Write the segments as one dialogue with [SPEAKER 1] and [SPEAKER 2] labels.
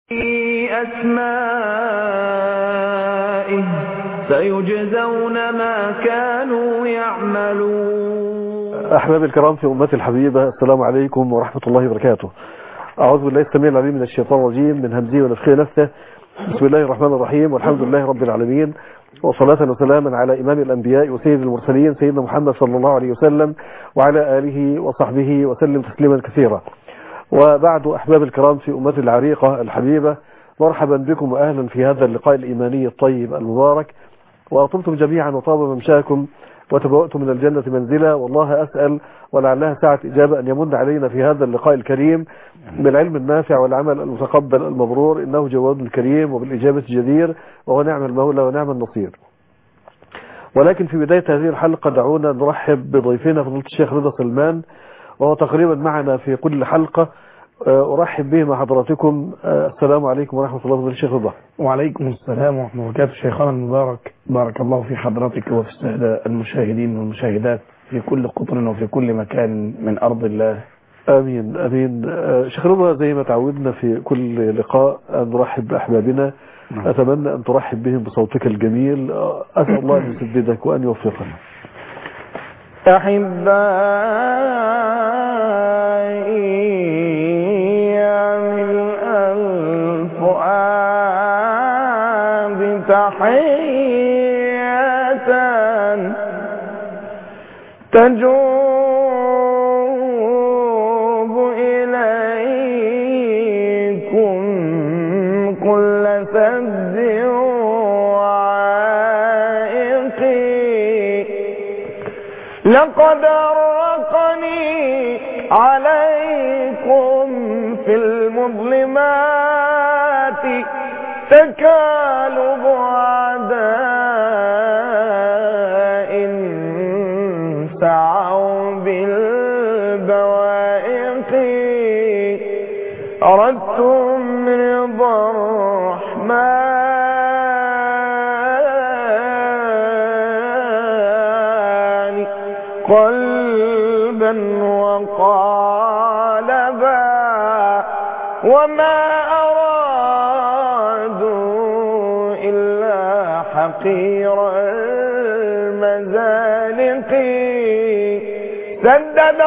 [SPEAKER 1] أسمائه سيجزون ما كانوا يعملون.
[SPEAKER 2] أحباب الكرام في أمتي الحبيبة، السلام عليكم ورحمة الله وبركاته. أعوذ بالله السميع العليم من الشيطان الرجيم من همزه ونفخه ونفثه. بسم الله الرحمن الرحيم، والحمد لله رب العالمين، وصلاة وسلاما على إمام الأنبياء وسيد المرسلين سيدنا محمد صلى الله عليه وسلم وعلى آله وصحبه وسلم تسليما كثيرا. وبعد، أحباب الكرام في أمتي العريقة الحبيبة، مرحبا بكم وأهلا في هذا اللقاء الإيماني الطيب المبارك. وطبتم جميعا وطاب ممشاكم وتبوأتم من الجنة منزلا، والله أسأل ولعلها ساعة إجابة أن يمن علينا في هذا اللقاء الكريم بالعلم النافع والعمل المتقبل المبرور، إنه جواد الكريم وبالإجابة جدير، وهو نعم المولى ونعم النصير. ولكن في بداية هذه الحلقة دعونا نرحب بضيفنا فضيلة الشيخ رضا سلمان، وهو تقريبا معنا في كل حلقة. أرحب به مع حضراتكم. السلام عليكم ورحمة الله وبركاته الشيخ رضا.
[SPEAKER 3] وعليكم السلام ورحمة الله وبركاته شيخنا المبارك، بارك الله في حضرتك وفي السادة المشاهدين والمشاهدات في كل قطر وفي كل مكان من أرض الله.
[SPEAKER 2] آمين آمين. شيخ رضا، زي ما تعودنا في كل لقاء أن نرحب بأحبابنا، أتمنى أن ترحب بهم بصوتك الجميل. أسأل الله أن يسددك وأن يوفقنا.
[SPEAKER 3] أحبائي تحية تجوب إليكم كل سد وعائق، لقد أرقني عليكم في المظلمات تكالب أعداء سعوا بالبوائق، أردتم رضا الرحمن قلبا وقالبا، وما حقير المزالق، سدد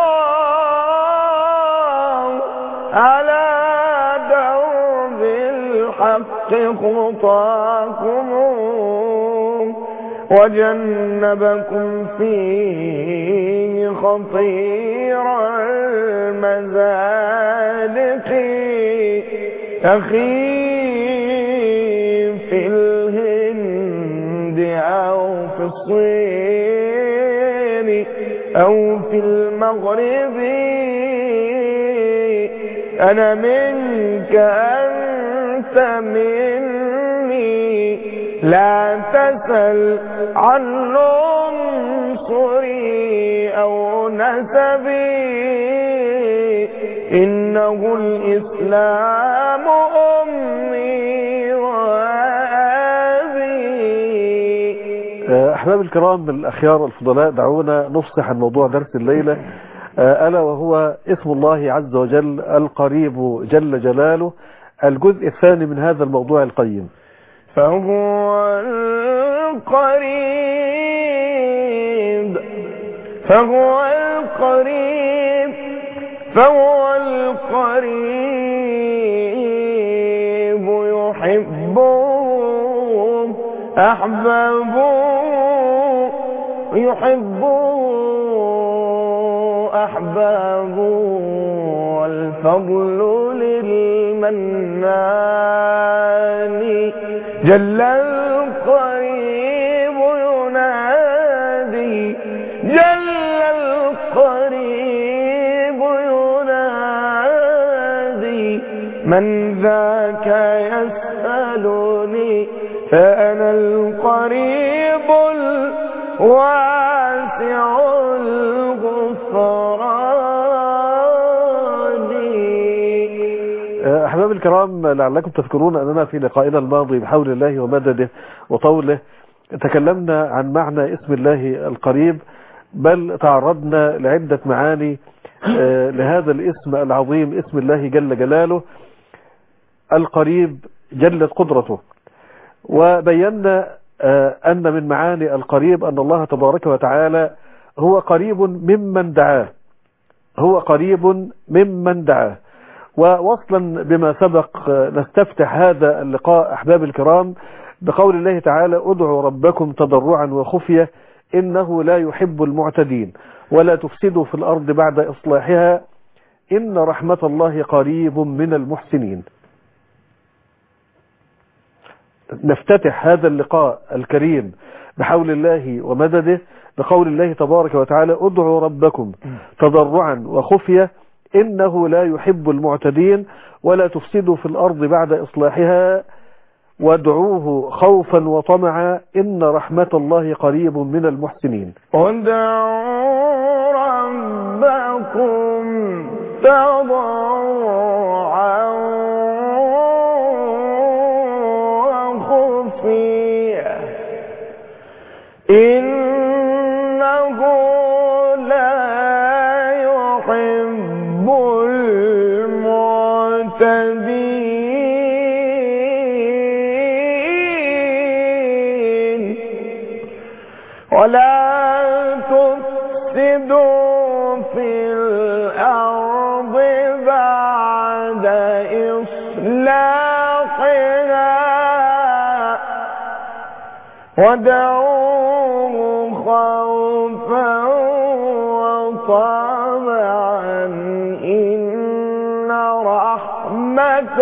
[SPEAKER 3] الله على درب الحق خطاكم وجنبكم فيه خطير المزالق، أخي في أو في الصين أو في المغرب، أنا منك أنت مني، لا تسل عن عنصري أو نسبي، إنه الإسلام أمي.
[SPEAKER 2] أحباب الكرام الأخيار الفضلاء، دعونا نفصح عن موضوع درس الليلة، ألا وهو اسم الله عز وجل القريب جل جلاله، الجزء الثاني من هذا الموضوع القيم.
[SPEAKER 3] فهو القريب فهو القريب فهو القريب، يحبهم أحبابه، أحبابه، والفضل للمنان، جل القريب ينادي، جل القريب ينادي، من ذاك يسألني فأنا القريب الواسع الغفران.
[SPEAKER 2] أحباب الكرام، لعلكم تذكرون أننا في لقائنا الماضي بحول الله ومدده وطوله تكلمنا عن معنى اسم الله القريب، بل تعرضنا لعدة معاني لهذا الاسم العظيم، اسم الله جل جلاله. القريب جلت قدرته. وبينا أن من معاني القريب أن الله تبارك وتعالى هو قريب ممن دعاه، هو قريب ممن دعاه. ووصلا بما سبق نستفتح هذا اللقاء أحباب الكرام بقول الله تعالى: ادعوا ربكم تضرعا وخفية إنه لا يحب المعتدين ولا تفسدوا في الأرض بعد إصلاحها إن رحمة الله قريب من المحسنين. نفتتح هذا اللقاء الكريم بحول الله ومدده بقول الله تبارك وتعالى: ادعوا ربكم تضرعا وخفية إنه لا يحب المعتدين ولا تفسدوا في الأرض بعد إصلاحها وادعوه خوفا وطمعا إن رحمة الله قريب من المحسنين.
[SPEAKER 1] ادعوا ربكم تضرعا وخفية إنه لا يحب المعتدين ولا تفسدوا في الأرض بعد إصلاحها وادعوه خوفا وطمعا إن رحمة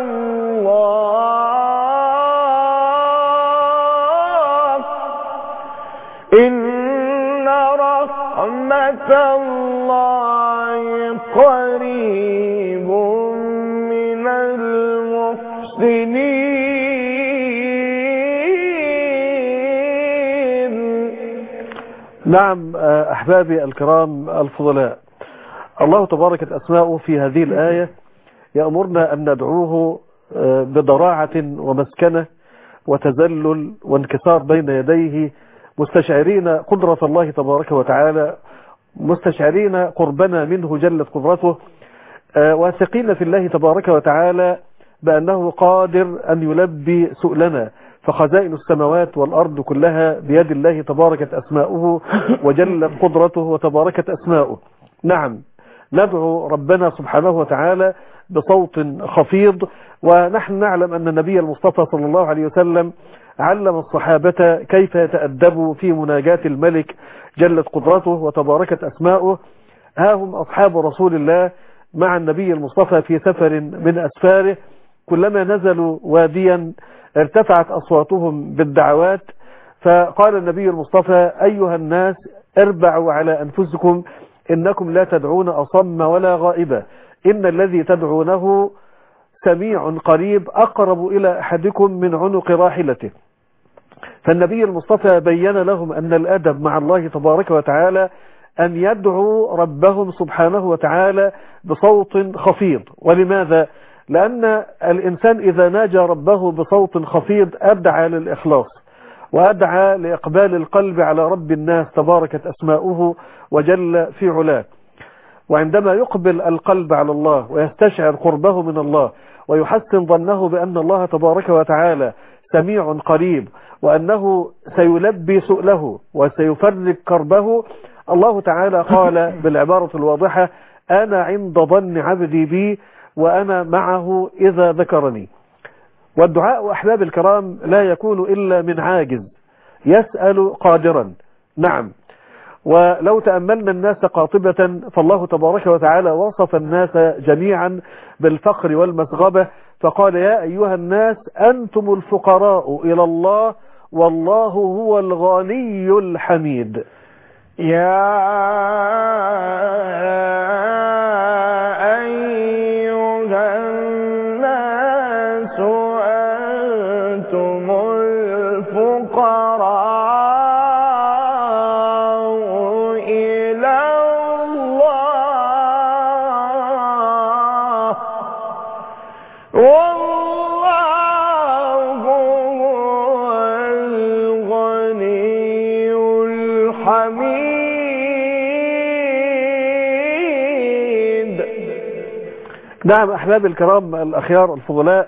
[SPEAKER 1] الله قريب من المحسنين.
[SPEAKER 2] نعم أحبابي الكرام الفضلاء، الله تبارك أسماؤه في هذه الآية يأمرنا أن ندعوه بضراعة ومسكنة وتذلل وانكسار بين يديه، مستشعرين قدرة الله تبارك وتعالى، مستشعرين قربنا منه جلت قدرته، واثقين في الله تبارك وتعالى بأنه قادر أن يلبي سؤلنا، فخزائن السماوات والأرض كلها بيد الله تباركت أسماؤه وجلت قدرته وتباركت أسماؤه. نعم، ندعو ربنا سبحانه وتعالى بصوت خفيض، ونحن نعلم أن النبي المصطفى صلى الله عليه وسلم علم الصحابة كيف يتأدبوا في مناجاة الملك جلت قدرته وتباركت أسماؤه. ها هم أصحاب رسول الله مع النبي المصطفى في سفر من أسفاره، كلما نزلوا واديا ارتفعت أصواتهم بالدعوات، فقال النبي المصطفى: أيها الناس اربعوا على أنفسكم إنكم لا تدعون أصم ولا غائبا، إن الذي تدعونه سميع قريب أقرب إلى أحدكم من عنق راحلته. فالنبي المصطفى بين لهم أن الأدب مع الله تبارك وتعالى أن يدعوا ربهم سبحانه وتعالى بصوت خفيض. ولماذا؟ لأن الإنسان إذا ناجى ربه بصوت خفيض أدعى للإخلاص وأدعى لإقبال القلب على رب الناس تباركت أسماؤه وجل في علاه. وعندما يقبل القلب على الله ويستشعر قربه من الله ويحسن ظنه بأن الله تبارك وتعالى سميع قريب وأنه سيلبي سؤله وسيفرج كربه، الله تعالى قال بالعبارة الواضحة: أنا عند ظن عبدي بي وأنا معه إذا ذكرني. والدعاء أحباب الكرام لا يكون إلا من عاجز يسأل قادرا. نعم، ولو تأملنا الناس قاطبة فالله تبارك وتعالى وصف الناس جميعا بالفقر والمسغبة، فقال: يا أيها الناس أنتم الفقراء إلى الله والله هو الغني الحميد.
[SPEAKER 1] يا أيها الناس أنتم الفقراء إلى الله والله هو الغني الحميد.
[SPEAKER 2] نعم أحباب الكرام الأخيار الفضلاء،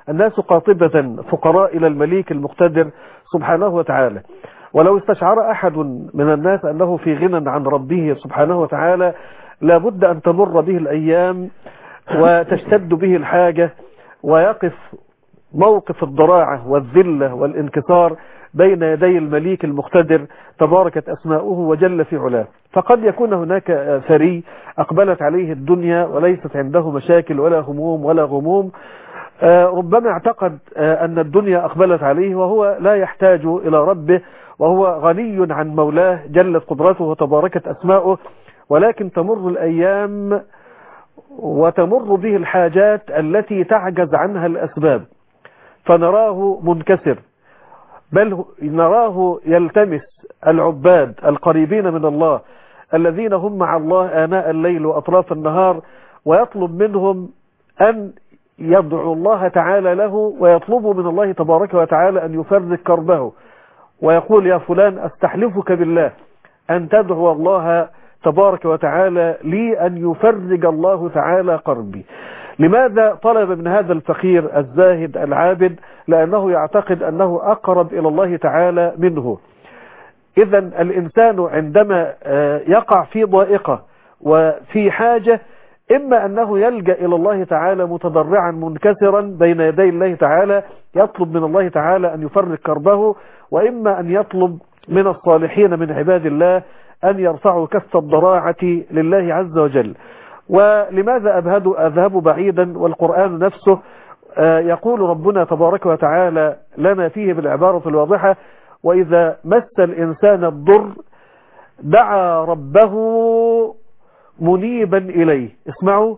[SPEAKER 2] الناس قاطبة فقراء إلى المليك المقتدر سبحانه وتعالى. ولو استشعر أحد من الناس أنه في غنى عن ربه سبحانه وتعالى لابد أن تمر به الأيام وتشتد به الحاجة ويقف موقف الضراعة والذلة والانكسار بين يدي المليك المقتدر تباركت أسماؤه وجل في علاه. فقد يكون هناك ثري أقبلت عليه الدنيا وليست عنده مشاكل ولا هموم ولا غموم، ربما اعتقد أن الدنيا أقبلت عليه وهو لا يحتاج إلى ربه وهو غني عن مولاه جلت قدرته وتباركت أسماؤه، ولكن تمر الأيام وتمر به الحاجات التي تعجز عنها الأسباب، فنراه منكسر، بل نراه يلتمس العباد القريبين من الله الذين هم مع الله آناء الليل وأطراف النهار ويطلب منهم أن يدعو الله تعالى له ويطلب من الله تبارك وتعالى أن يفرج كربه، ويقول يا فلان أستحلفك بالله أن تدعو الله تبارك وتعالى لي أن يفرج الله تعالى كربي. لماذا طلب من هذا الفقير الزاهد العابد؟ لأنه يعتقد أنه أقرب إلى الله تعالى منه. إذا الإنسان عندما يقع في ضائقة وفي حاجة إما أنه يلجأ إلى الله تعالى متضرعا منكسرا بين يدي الله تعالى يطلب من الله تعالى أن يفرج كربه، وإما أن يطلب من الصالحين من عباد الله أن يرفعوا كف الضراعة لله عز وجل. ولماذا أذهب بعيدا والقرآن نفسه يقول ربنا تبارك وتعالى لنا فيه بالعبارة الواضحة وإذا مس الإنسان الضر دعا ربه منيبا إليه. اسمعوا: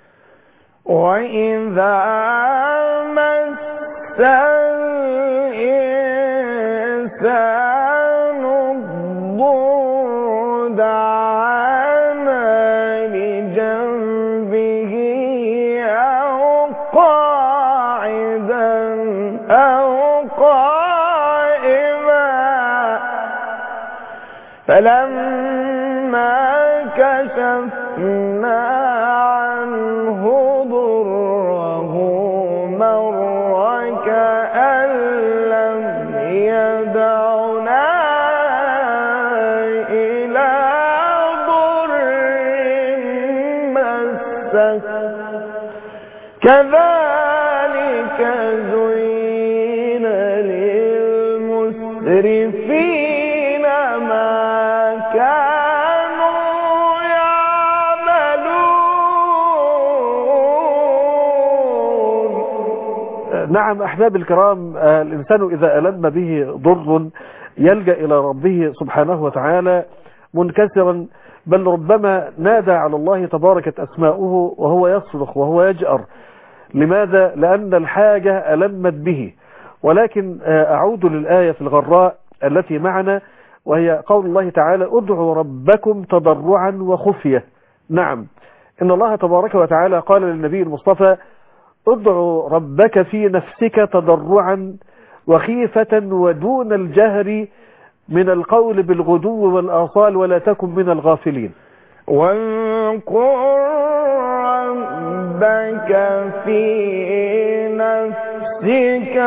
[SPEAKER 1] وإذا مس الإنسان الضر دعانا لجنبه أو قاعدا أو قائما فلما كشفنا عنه ضره مر كأن لم يدعنا إلى ضر مسه كذلك زين للمسرفين ما كانوا يعملون.
[SPEAKER 2] نعم أحباب الكرام، الإنسان إذا ألم به ضر يلجأ إلى ربه سبحانه وتعالى منكسرا، بل ربما نادى على الله تباركت أسماؤه وهو يصرخ وهو يجأر. لماذا؟ لأن الحاجة ألمت به. ولكن أعود للآية في الغراء التي معنا وهي قول الله تعالى ادعوا ربكم تضرعا وخفية. نعم، إن الله تبارك وتعالى قال للنبي المصطفى ادعوا ربك في نفسك تضرعا وخيفة ودون الجهر من القول بالغدو والآصال ولا تكن من الغافلين.
[SPEAKER 1] واذكر ربك في نفسك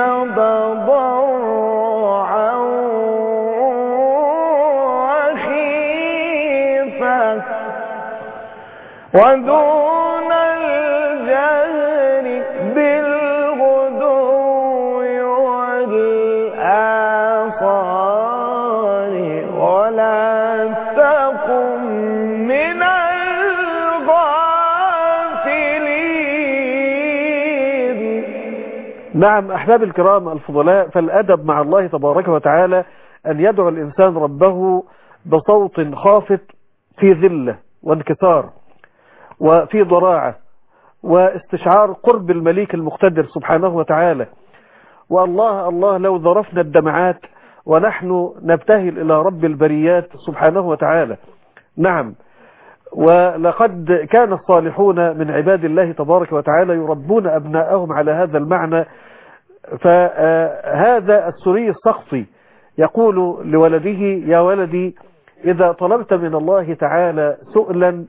[SPEAKER 1] تضرعا وخيفة ودون الجهر بالغدو والآصال ولا تكن من الغافلين.
[SPEAKER 2] نعم أحباب الكرام الفضلاء، فالأدب مع الله تبارك وتعالى أن يدعو الإنسان ربه بصوت خافت في ذلة وانكسار وفي ضراعة واستشعار قرب المليك المقتدر سبحانه وتعالى. والله الله لو ذرفنا الدمعات ونحن نبتهل إلى رب البريات سبحانه وتعالى. نعم، ولقد كان الصالحون من عباد الله تبارك وتعالى يربون أبناءهم على هذا المعنى. فهذا السوري السقطي يقول لولده يا ولدي إذا طلبت من الله تعالى سؤلا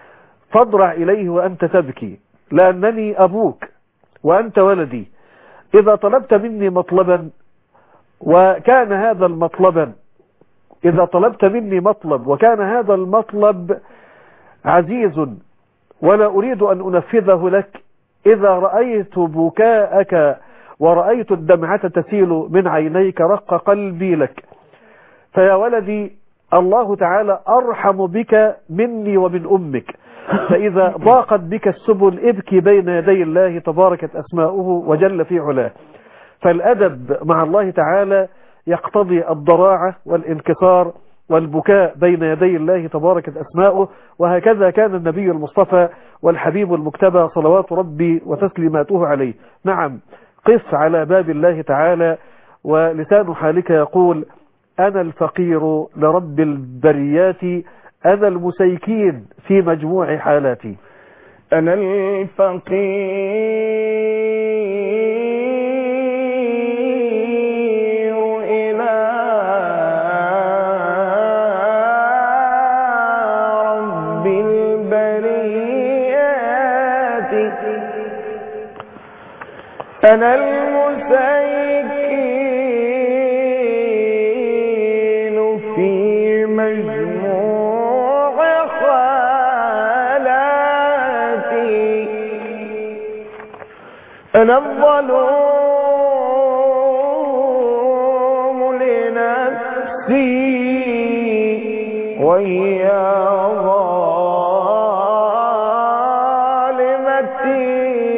[SPEAKER 2] فاضرع إليه وأنت تبكي لأنني أبوك وأنت ولدي. إذا طلبت مني مطلبا وكان هذا المطلبا إذا طلبت مني مطلب وكان هذا المطلب عزيز ولا أريد أن أنفذه لك، إذا رأيت بكاءك ورأيت الدمعة تسيل من عينيك رق قلبي لك. فيا ولدي الله تعالى أرحم بك مني ومن أمك، فإذا ضاقت بك السبل ابكي بين يدي الله تباركت أسماؤه وجل في علاه. فالأدب مع الله تعالى يقتضي الضراعة والانكسار والبكاء بين يدي الله تباركت أسماؤه، وهكذا كان النبي المصطفى والحبيب المجتبى صلوات ربي وتسليماته عليه. نعم، قف على باب الله تعالى ولسان حالك يقول: أنا الفقير لرب البريات، أنا المسيكين في مجموع حالاتي.
[SPEAKER 1] أنا الفقير إلى رب البريات، أنا المسيكين في مجموع حالاتي، أنا الظلوم لنفسي وهي ظالمتي،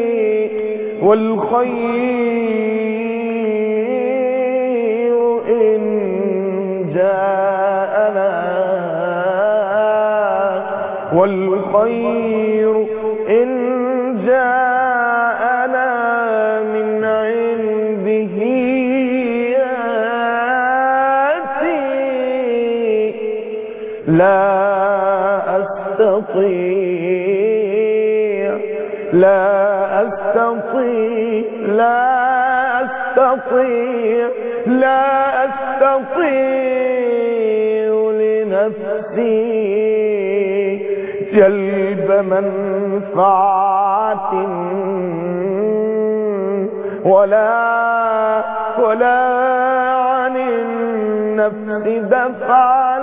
[SPEAKER 1] والخير إن جاءنا، والخير إن جاءنا من عنده يأتي، لا أستطيع لا أستطيع لا أستطيع لا أستطيع لنفسي جلب منفعة ولا عن النفس دفع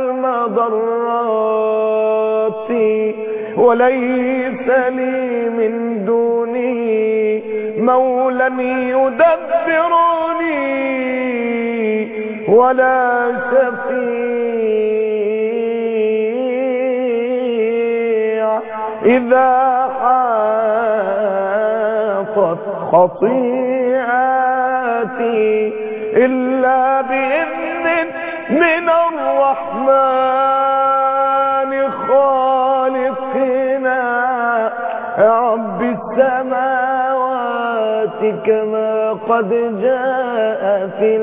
[SPEAKER 1] المضرات، وليس لي من دونه مولى يدبرني ولا شفيع إذا حاطت خطيئاتي إلا بإذن من الرحمن خالقنا رب السماوات، كما قد جاء في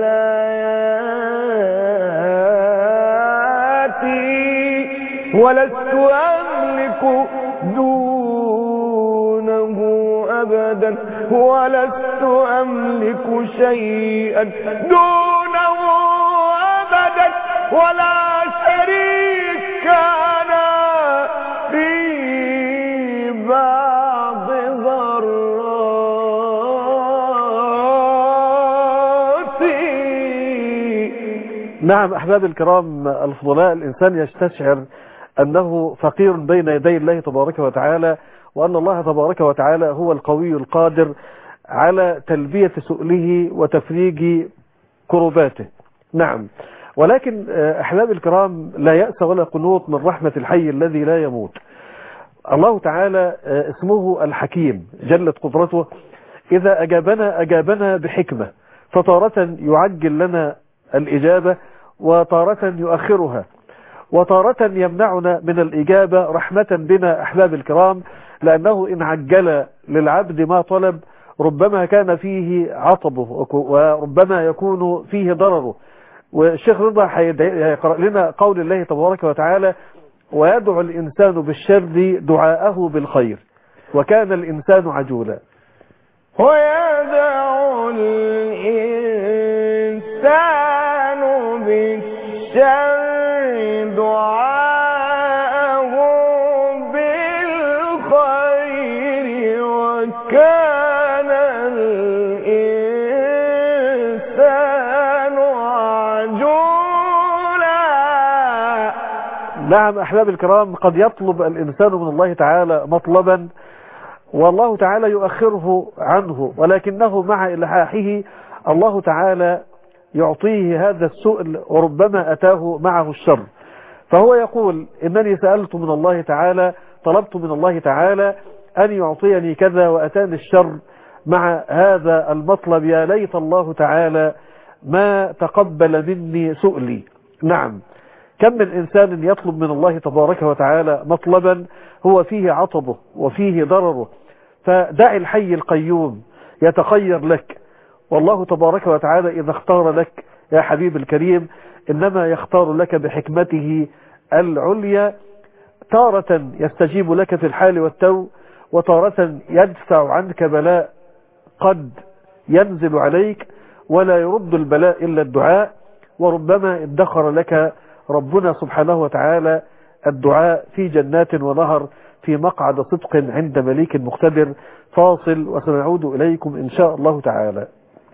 [SPEAKER 1] الآيات، ولست أملك دونه أبدا، ولست أملك شيئا دونه أبدا، ولا شريك لنا في بعض ضراتي.
[SPEAKER 2] نعم أحباب الكرام الفضلاء، الإنسان يستشعر أنه فقير بين يدي الله تبارك وتعالى، وأن الله تبارك وتعالى هو القوي القادر على تلبية سؤله وتفريج كرباته. نعم، ولكن أحباب الكرام لا يأس ولا قنوط من رحمة الحي الذي لا يموت. الله تعالى اسمه الحكيم جلت قدرته، إذا أجابنا بحكمة، فتارة يعجل لنا الإجابة وتارة يؤخرها، وتارة يمنعنا من الإجابة رحمة بنا أحباب الكرام، لأنه إن عجل للعبد ما طلب ربما كان فيه عطبه وربما يكون فيه ضرره. والشيخ رضا هيقرأ لنا قول الله تبارك وتعالى: ويدعو الإنسان بالشر دعاءه بالخير وكان الإنسان عجولا.
[SPEAKER 1] ويدعو الإنسان بالشر دعاءه بالخير وكان الإنسان
[SPEAKER 2] نعم أحباب الكرام، قد يطلب الإنسان من الله تعالى مطلبا والله تعالى يؤخره عنه، ولكنه مع إلحاحه الله تعالى يعطيه هذا السؤل وربما أتاه معه الشر. فهو يقول إنني سألت من الله تعالى، طلبت من الله تعالى أن يعطيني كذا وأتاني الشر مع هذا المطلب، يا ليت الله تعالى ما تقبل مني سؤلي. نعم، كم من إنسان يطلب من الله تبارك وتعالى مطلبا هو فيه عطبه وفيه ضرره، فدع الحي القيوم يتخير لك، والله تبارك وتعالى إذا اختار لك يا حبيب الكريم إنما يختار لك بحكمته العليا، تارة يستجيب لك في الحال والتو، وتارة يدفع عنك بلاء قد ينزل عليك ولا يرد البلاء إلا الدعاء. وربما ادخر لك ربنا سبحانه وتعالى الدعاء في جنات ونهر في مقعد صدق عند مليك مقتدر. فاصل وسنعود إليكم إن شاء الله تعالى.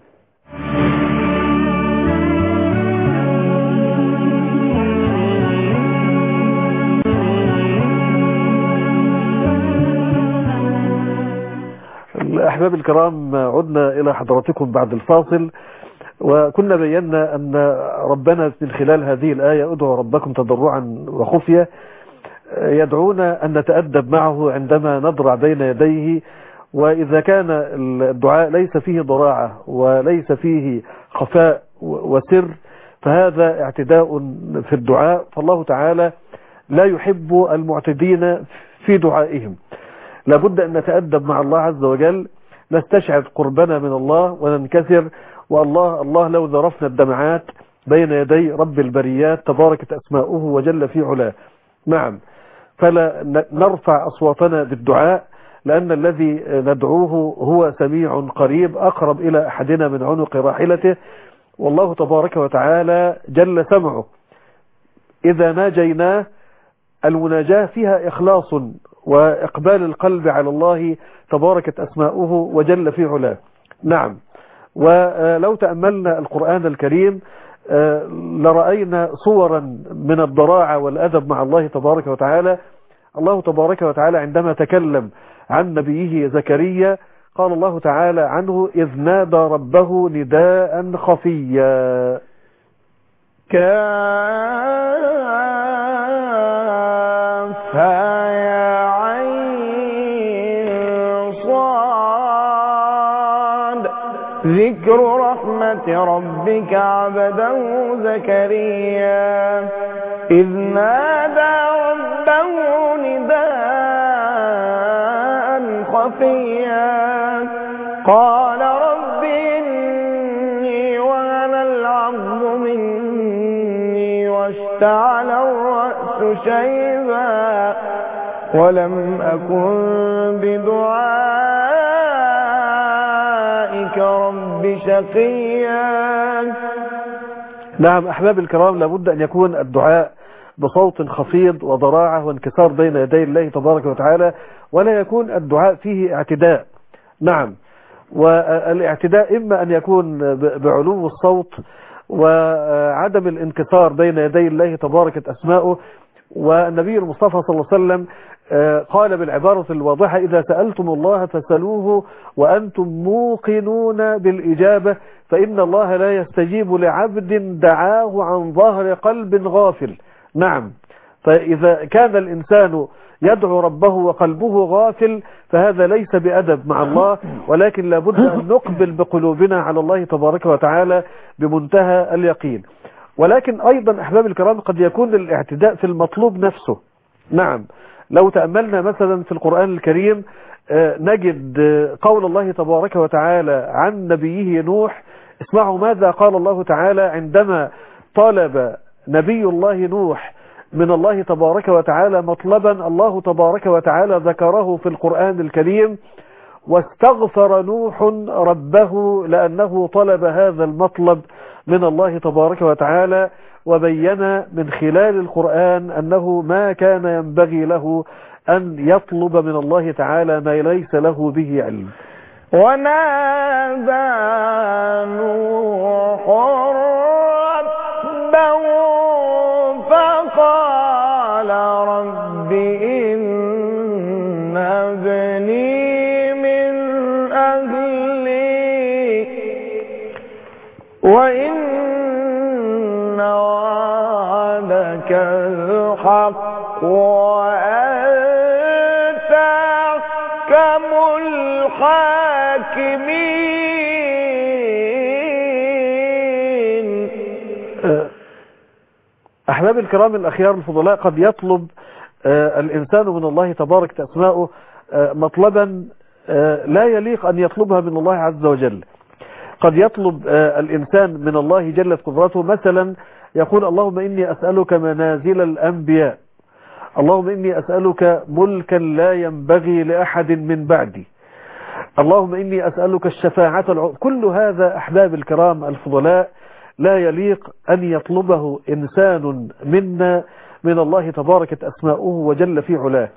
[SPEAKER 2] أحباب الكرام، عدنا إلى حضراتكم بعد الفاصل، وكنا بينا أن ربنا من خلال هذه الآية ادعوا ربكم تضرعا وخفية يدعونا أن نتأدب معه عندما نضرع بين يديه. وإذا كان الدعاء ليس فيه ضراعة وليس فيه خفاء وسر فهذا اعتداء في الدعاء، فالله تعالى لا يحب المعتدين في دعائهم. لابد أن نتأدب مع الله عز وجل، نستشعر قربنا من الله وننكسر، والله الله لو ذرفنا الدمعات بين يدي رب البريات تباركت أسماؤه وجل في علاه. نعم، فلا نرفع أصواتنا بالدعاء لأن الذي ندعوه هو سميع قريب أقرب إلى أحدنا من عنق راحلته، والله تبارك وتعالى جل سمعه. إذا ناجيناه المناجاة فيها إخلاص وإقبال القلب على الله تباركت أسماؤه وجل في علاه. نعم، ولو تأملنا القرآن الكريم لرأينا صورا من الضراعة والأدب مع الله تبارك وتعالى. الله تبارك وتعالى عندما تكلم عن نبيه زكريا قال الله تعالى عنه إذ نادى ربه نداء خفيا
[SPEAKER 1] كافها يا عين صاد ذكر رحمة ربك عبده زكريا إذ نادى ربه نداء خفيا قال رب إني وهن العظم مني واشتعل الرأس شيبا ولم أكن بدعائك رب شقيا.
[SPEAKER 2] نعم أحباب الكرام، لابد أن يكون الدعاء بصوت خفيض وضراعة وانكسار بين يدي الله تبارك وتعالى، ولا يكون الدعاء فيه اعتداء. نعم، والاعتداء إما أن يكون بعلو الصوت وعدم الانكسار بين يدي الله تبارك أسماؤه. والنبي المصطفى صلى الله عليه وسلم قال بالعبارة الواضحة إذا سألتم الله فسألوه وأنتم موقنون بالإجابة فإن الله لا يستجيب لعبد دعاه عن ظهر قلب غافل. نعم، فإذا كان الإنسان يدعو ربه وقلبه غافل فهذا ليس بأدب مع الله، ولكن لابد أن نقبل بقلوبنا على الله تبارك وتعالى بمنتهى اليقين. ولكن أيضا أحباب الكرام قد يكون الاعتداء في المطلوب نفسه. نعم، لو تأملنا مثلا في القرآن الكريم نجد قول الله تبارك وتعالى عن نبيه نوح. اسمعوا ماذا قال الله تعالى عندما طلب نبي الله نوح من الله تبارك وتعالى مطلبا الله تبارك وتعالى ذكره في القرآن الكريم واستغفر نوح ربه لأنه طلب هذا المطلب من الله تبارك وتعالى، وبين من خلال القرآن أنه ما كان ينبغي له أن يطلب من الله تعالى ما ليس له به علم.
[SPEAKER 1] ونادى نوح ربه فقال وإن وعدك الحق وأنت أحكم الحاكمين.
[SPEAKER 2] أحباب الكرام الأخيار الفضلاء، قد يطلب الإنسان من الله تبارك أسماؤه مطلبا لا يليق أن يطلبها من الله عز وجل. قد يطلب الإنسان من الله جلت قدرته، مثلا يقول اللهم إني أسألك منازل الأنبياء، اللهم إني أسألك ملكا لا ينبغي لأحد من بعدي، اللهم إني أسألك الشفاعة كل هذا أحباب الكرام الفضلاء لا يليق أن يطلبه إنسان منا من الله تبارك أسماؤه وجل في علاه.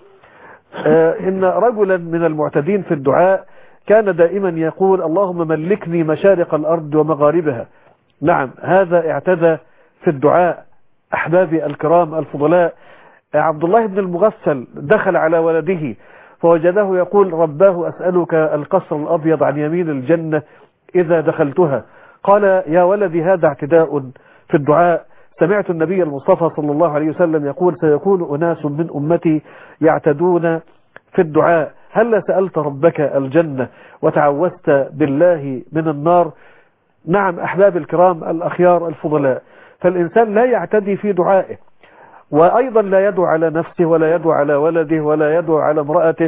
[SPEAKER 2] إن رجلا من المعتدين في الدعاء كان دائما يقول اللهم ملكني مشارق الأرض ومغاربها. نعم، هذا اعتدى في الدعاء. أحبابي الكرام الفضلاء، عبد الله بن المغفل دخل على ولده فوجده يقول رباه أسألك القصر الأبيض عن يمين الجنة إذا دخلتها. قال يا ولدي هذا اعتداء في الدعاء. سمعت النبي المصطفى صلى الله عليه وسلم يقول سيكون أناس من أمتي يعتدون في الدعاء. هل سألت ربك الجنة وتعوذت بالله من النار؟ نعم أحباب الكرام الأخيار الفضلاء، فالإنسان لا يعتدي في دعائه، وأيضا لا يدعو على نفسه ولا يدعو على ولده ولا يدعو على امرأته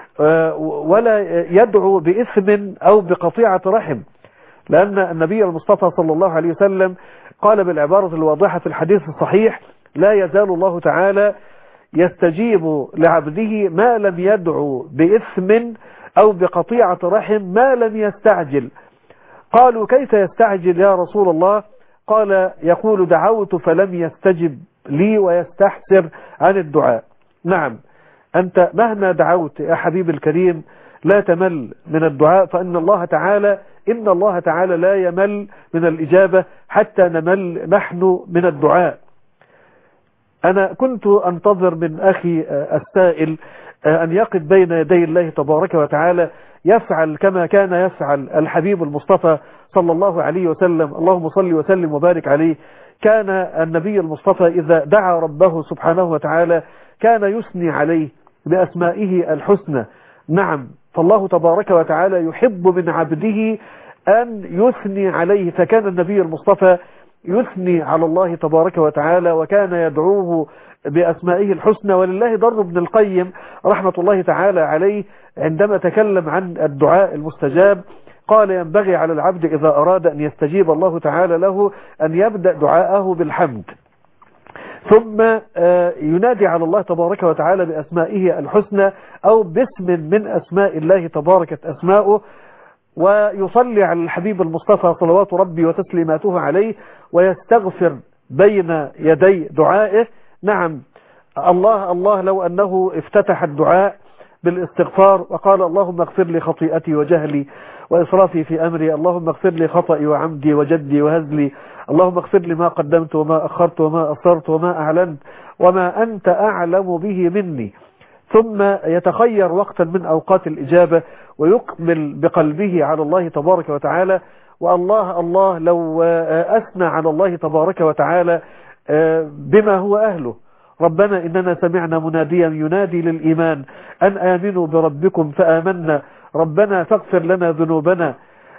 [SPEAKER 2] ولا يدعو بإثم أو بقطيعة رحم، لأن النبي المصطفى صلى الله عليه وسلم قال بالعبارة الواضحة في الحديث الصحيح لا يزال الله تعالى يستجيب لعبده ما لم يدعو بإثم أو بقطيعة رحم ما لم يستعجل. قالوا كيف يستعجل يا رسول الله؟ قال يقول دعوت فلم يستجب لي ويستحسر عن الدعاء. نعم، أنت مهما دعوت يا حبيب الكريم لا تمل من الدعاء، فإن الله تعالى لا يمل من الإجابة حتى نمل نحن من الدعاء. أنا كنت أنتظر من أخي السائل أن يقف بين يدي الله تبارك وتعالى يفعل كما كان يفعل الحبيب المصطفى صلى الله عليه وسلم، اللهم صل وسلم وبارك عليه. كان النبي المصطفى إذا دعا ربه سبحانه وتعالى كان يثني عليه بأسمائه الحسنى. نعم، فالله تبارك وتعالى يحب من عبده أن يثني عليه، فكان النبي المصطفى يثني على الله تبارك وتعالى وكان يدعوه بأسمائه الحسنى. ولله ضر ابن القيم رحمة الله تعالى عليه عندما تكلم عن الدعاء المستجاب قال ينبغي على العبد إذا أراد أن يستجيب الله تعالى له أن يبدأ دعاءه بالحمد، ثم ينادي على الله تبارك وتعالى بأسمائه الحسنى أو باسم من أسماء الله تبارك أسماؤه، ويصلي على الحبيب المصطفى صلوات ربي وتسليماته عليه ويستغفر بين يدي دعائه. نعم، الله لو أنه افتتح الدعاء بالاستغفار وقال اللهم اغفر لي خطيئتي وجهلي وإسرافي في أمري، اللهم اغفر لي خطئي وعمدي وجدي وهزلي، اللهم اغفر لي ما قدمت وما أخرت وما أسررت وما أعلنت وما أنت أعلم به مني، ثم يتخير وقتا من أوقات الإجابة ويقبل بقلبه على الله تبارك وتعالى. الله لو أثنى على الله تبارك وتعالى بما هو أهله. ربنا إننا سمعنا مناديا ينادي للإيمان أن آمنوا بربكم فآمنا ربنا فاغفر لنا ذنوبنا.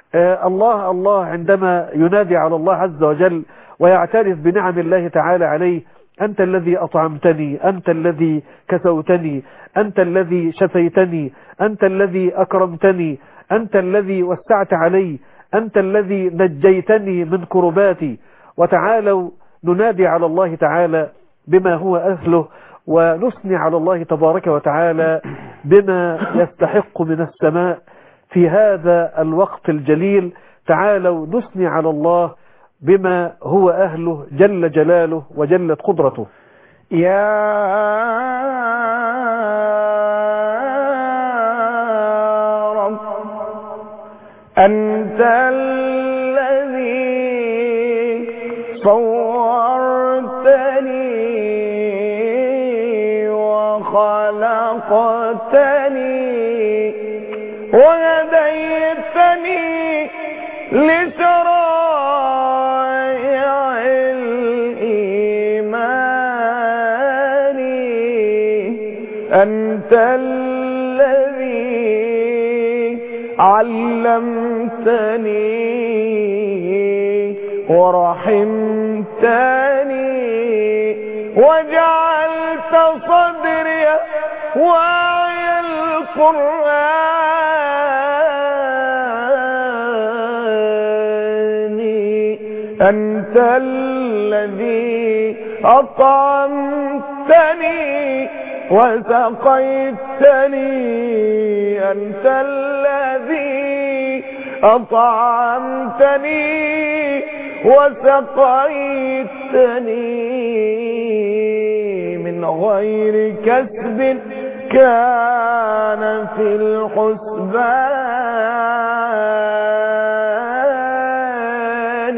[SPEAKER 2] الله عندما ينادي على الله عز وجل ويعترف بنعم الله تعالى عليه، أنت الذي أطعمتني، أنت الذي كسوتني، أنت الذي شفيتني، أنت الذي أكرمتني، أنت الذي وسعت علي، أنت الذي نجيتني من كرباتي. وتعالوا ننادي على الله تعالى بما هو أهله ونثني على الله تبارك وتعالى بما يستحق من السماء في هذا الوقت الجليل. تعالوا نثني على الله بما هو أهله جل جلاله وجلت قدرته.
[SPEAKER 1] يا رب أنت الذي صورتني وخلقتني وهديتني لصراط الذي علمتني ورحمتني وجعلت صدري واعي القرآن. أنت الذي أطعمتني وسقيتني. أنت الذي أطعمتني وسقيتني من غير كسب كان في الحسبان.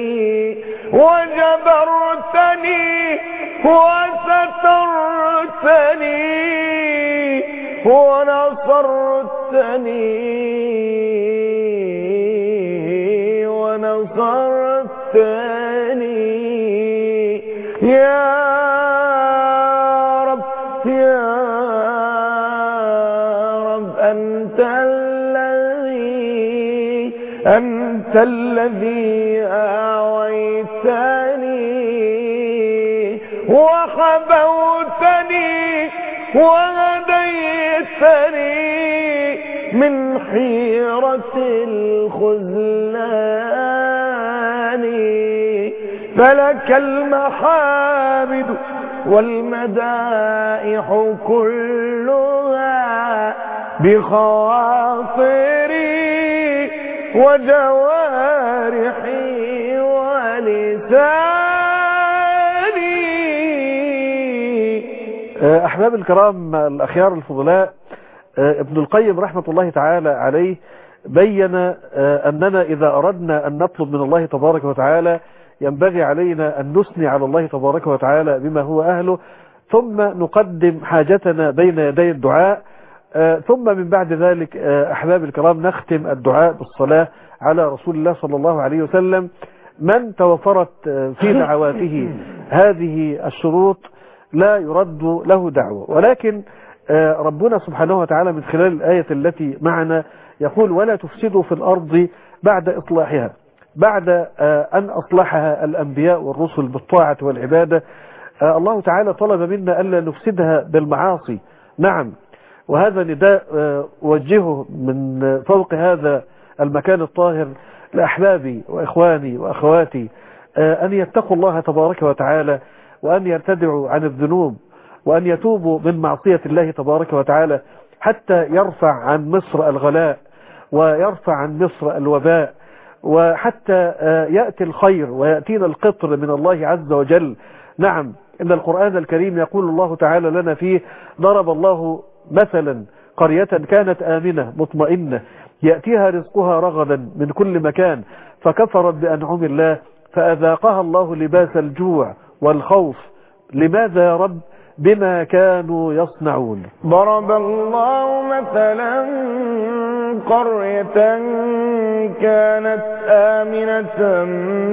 [SPEAKER 1] وجبرتني وسترتني ونصرتني يا رب يا رب. أنت الذي آويتني وحبوتني وهديتني من حيرة الخذلان. فلك المحامد والمدائح كلها بخواطري وجوارحي ولساني.
[SPEAKER 2] أحباب الكرام الأخيار الفضلاء، ابن القيم رحمة الله تعالى عليه بين أننا إذا أردنا أن نطلب من الله تبارك وتعالى ينبغي علينا أن نثني على الله تبارك وتعالى بما هو أهله، ثم نقدم حاجتنا بين يدي الدعاء، ثم من بعد ذلك أحباب الكرام نختم الدعاء بالصلاة على رسول الله صلى الله عليه وسلم. من توفرت في دعواته هذه الشروط لا يرد له دعوة. ولكن ربنا سبحانه وتعالى من خلال الآية التي معنا يقول: ولا تفسدوا في الأرض بعد إصلاحها. بعد أن أصلحها الأنبياء والرسل بالطاعة والعبادة، الله تعالى طلب منا ألا نفسدها بالمعاصي. نعم، وهذا نداء أوجهه من فوق هذا المكان الطاهر لأحبابي وإخواني وأخواتي أن يتقوا الله تبارك وتعالى، وأن يرتدعوا عن الذنوب، وأن يتوبوا من معصية الله تبارك وتعالى، حتى يرفع عن مصر الغلاء ويرفع عن مصر الوباء، وحتى يأتي الخير ويأتينا القطر من الله عز وجل. نعم، إن القرآن الكريم يقول الله تعالى لنا فيه: ضرب الله مثلا قرية كانت آمنة مطمئنة يأتيها رزقها رغدا من كل مكان فكفرت بأنعم الله فأذاقها الله لباس الجوع والخوف. لماذا يا رب؟ بما كانوا يصنعون.
[SPEAKER 1] ضرب الله مثلا قرية كانت آمنة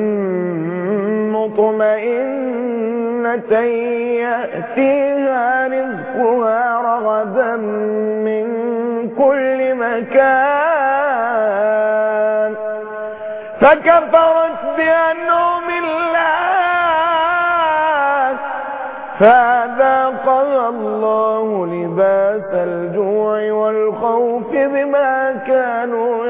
[SPEAKER 1] مطمئنة يأتيها رزقها رغدا من كل مكان فكفرت بأنعم الله فأذاقها الله لباس الجوع والخوف بما كانوا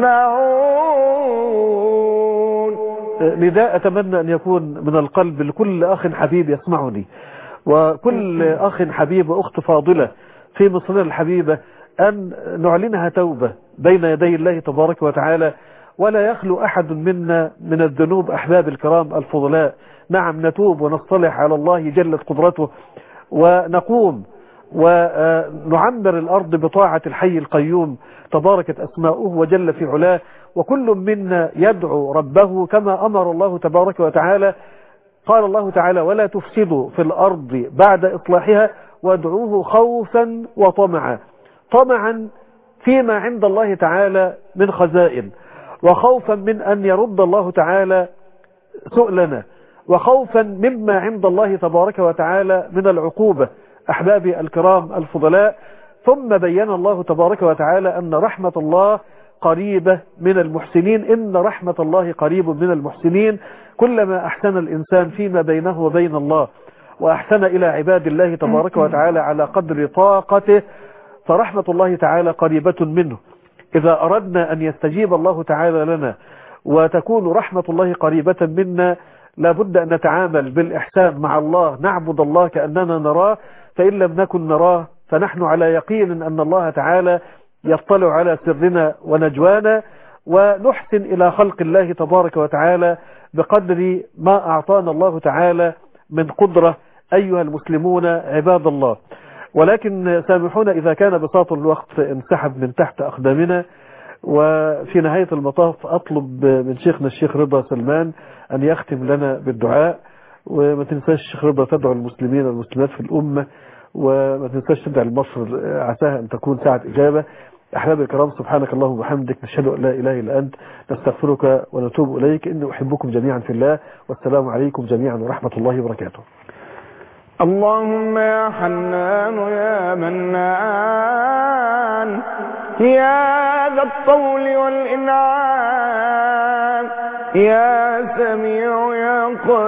[SPEAKER 1] يصنعون.
[SPEAKER 2] نداء أتمنى أن يكون من القلب لكل أخ حبيب يسمعني، وكل أخ حبيب وأخت فاضلة في مصرنا الحبيبة، أن نعلنها توبة بين يدي الله تبارك وتعالى، ولا يخلو أحد منا من الذنوب. أحباب الكرام الفضلاء، نعم، نتوب ونصطلح على الله جلت قدرته، ونقوم ونعمر الأرض بطاعة الحي القيوم تباركت أسماؤه وجل في علاه، وكل منا يدعو ربه كما أمر الله تبارك وتعالى. قال الله تعالى: ولا تفسدوا في الأرض بعد إصلاحها وادعوه خوفا وطمعا. طمعا فيما عند الله تعالى من خزائن، وخوفا من أن يرد الله تعالى سؤلنا، وخوفا مما عند الله تبارك وتعالى من العقوبة. أحبابي الكرام الفضلاء، ثم بين الله تبارك وتعالى أن رحمة الله قريبة من المحسنين، إن رحمة الله قريب من المحسنين. كلما أحسن الإنسان فيما بينه وبين الله وأحسن إلى عباد الله تبارك وتعالى على قدر طاقته، فرحمة الله تعالى قريبة منه. إذا أردنا أن يستجيب الله تعالى لنا وتكون رحمة الله قريبة منا، لابد أن نتعامل بالإحسان مع الله، نعبد الله كأننا نراه، فإن لم نكن نراه فنحن على يقين أن الله تعالى يطلع على سرنا ونجوانا، ونحسن إلى خلق الله تبارك وتعالى بقدر ما أعطانا الله تعالى من قدرة أيها المسلمون عباد الله. ولكن سامحونا إذا كان بساط الوقت انسحب من تحت أقدامنا، وفي نهاية المطاف أطلب من شيخنا الشيخ رضا سلمان أن يختم لنا بالدعاء. وما تنساش الشيخ رضا تدعو المسلمين والمسلمات في الأمة، وما تنساش تدعي لمصر عساها أن تكون ساعة إجابة. أحبابي الكرام، سبحانك اللهم وبحمدك، نشهد أن لا إله إلا أنت، نستغفرك ونتوب إليك، إني أحبكم جميعا في الله، والسلام عليكم جميعا ورحمة الله وبركاته.
[SPEAKER 1] اللهم يا حنان يا منان يا ذا الطول والإنعام، يا سميع يا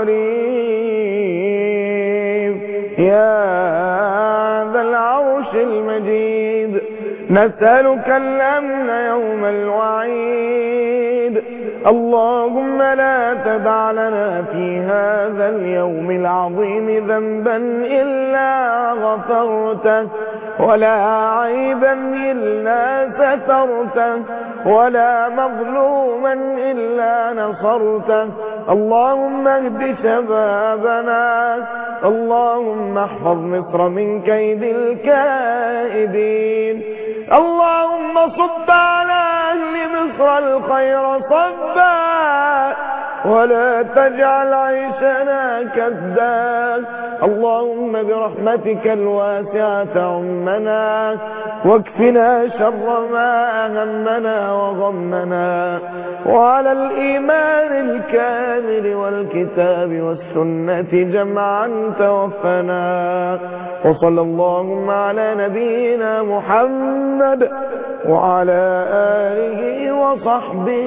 [SPEAKER 1] قريب يا ذا العرش المجيد، نسألك الأمن يوم الوعيد. اللهم لا تدع لنا في هذا اليوم العظيم ذنبا إلا غفرته، ولا عيبا إلا سترته، ولا مظلوما إلا نصرته. اللهم اهد شبابنا، اللهم احفظ مصر من كيد الكائدين. اللهم صب على أهل مصر الخير صبا، ولا تجعل عيشنا كدا. اللهم برحمتك الواسعة عمنا، واكفنا شر ما أهمنا وغمنا، وعلى الإيمان الكامل والكتاب والسنة جمعا توفنا. وصلى اللهم على نبينا محمد وعلى آله وصحبه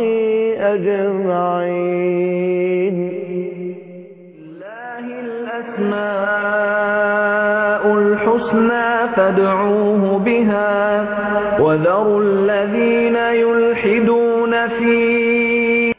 [SPEAKER 1] أجمعين.
[SPEAKER 4] لله الأسماء الحسنى فادعوه بها، وذروا الذين يلحدون في